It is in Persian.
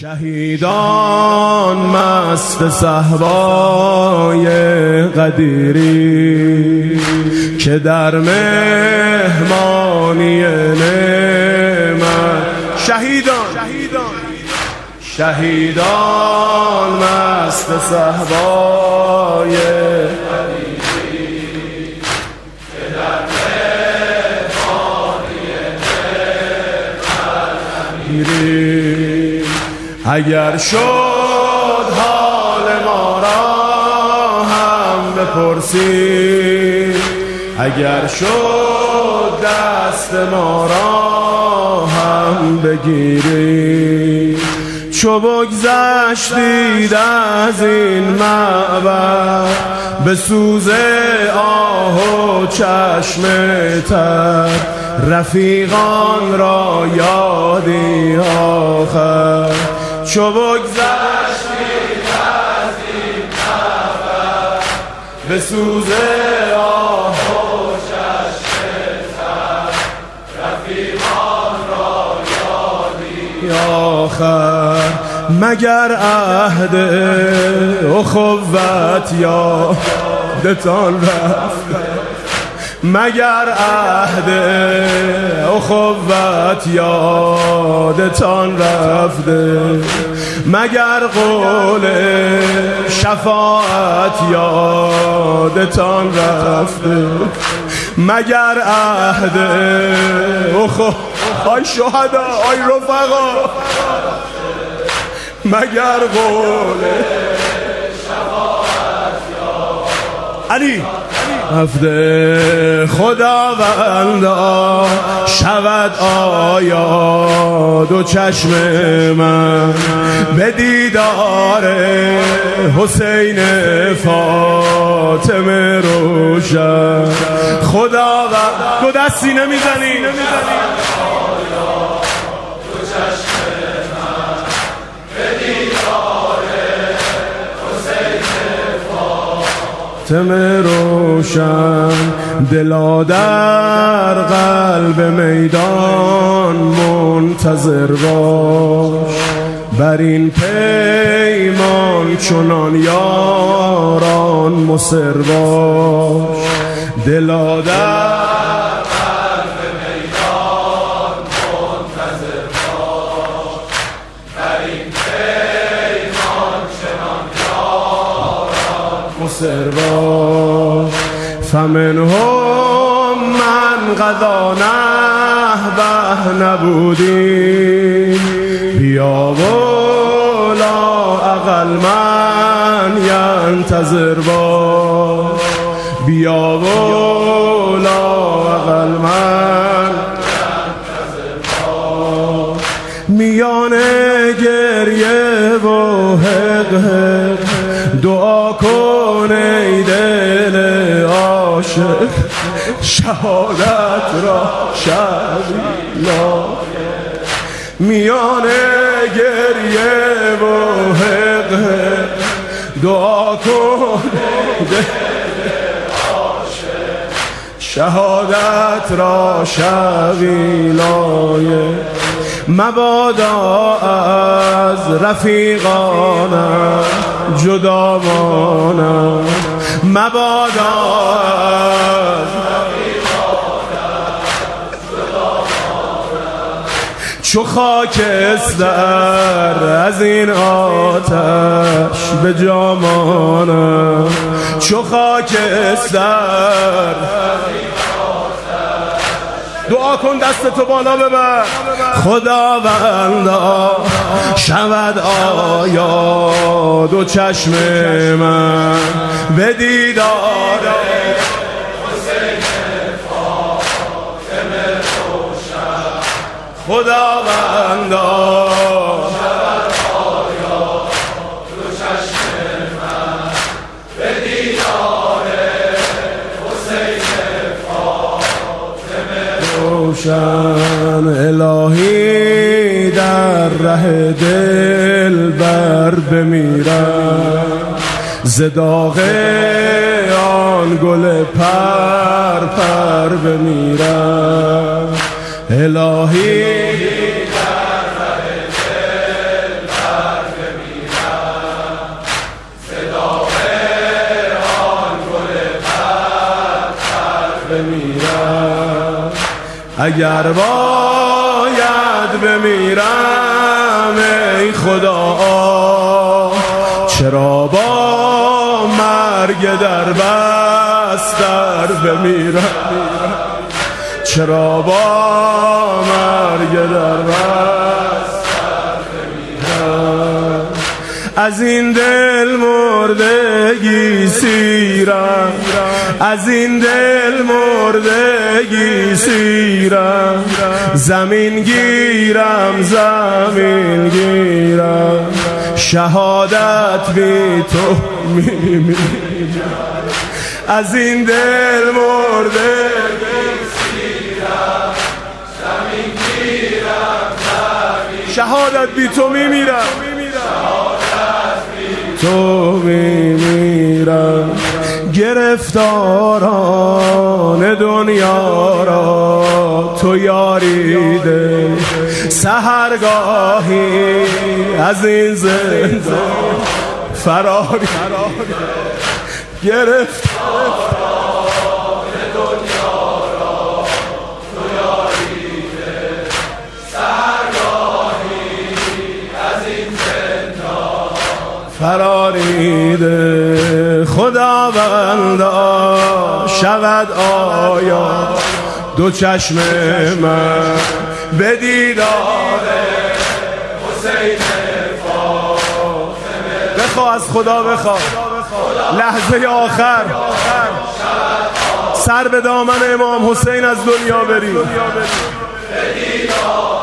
شهیدان مست صحبای قدیری که در مهمانی نعمت شهیدان مست صحبای قدیری که در مهمانی نعمت اگر شد حال ما را هم بپرسی، اگر شد دست ما را هم بگیری، چو بگذشتید از این معبر به سوز آه و چشم تر، رفیقان را یادی آخر. چو بگذشتید از این معبر به سوز آه و چشم تر، رفیقان را یادی آخر. مگر عهد اخوت یادتان رفته، مگر عهد اخوت یادتان رفته، مگر قول شفاعت یادتان رفته، مگر عهد آی شهدا آی رفقا، مگر قول شفاعت علی رفته. خداوندا شود آیا دو چشم من به دیدار حسین فاطمه روشن. خداوند دو دستی نمیزنی روشن. دلا در قلب میدان منتظر باش، بر این پیمان چنان یاران مصر باش. دلا در قلب میدان منتظر باش، بر این پیمان چنان یاران مصر باش. فمنهم من قضا نحبه نبودی، بیا و لا اقل من ینتظر باش، بیا و لا اقل من ینتظر باش. میان گریه و حق دعا کن ای دل عاشق، شهادت را شبیلا. میان گریه و حق دعا کن دل عاشق، شهادت را شبیلای. مبادا از رفیقانم جدا مانم، مبادا از رفیقانم جدا مانم. چو خاکستر از این آتش به جا مانم، چو خاکستر. دعا کن دستتو بالا ببر. خداوندا شود آیا دو چشم من به دیدار حسین فاطمه روشن. خداوندا شود آیا دو چشم من به دیدار حسین روشن. الهی در ره دل بر بمیرم، ز داغ آن گل پر پر بمیرم. الهی در ره دل بر اگر باید بمیرم ای خدا چرا با مرگ در بستر بمیرم، چرا با مرگ در بستر بمیرم. از این دل مردگی سیرم، از این دل مردگی سیرم، زمین گیرم زمین گیرم، شهادت بی تو میمیرم. از این دل مردگی سیرم، زمین گیرم زمین، شهادت بی تو میمیرم، تو میمیرم. گرفتاران دنیا را تو یاریده، سحرگاهی از این زندان فراری. گرفتاران دنیا را تو یاریده، سحرگاهی از این زندان فراریده. خداوندا شود آیا دو چشم من به دیدار حسین فاطمه؟ بخوا از خدا، بخوا لحظه آخر سر به دامن امام حسین از دنیا بریم.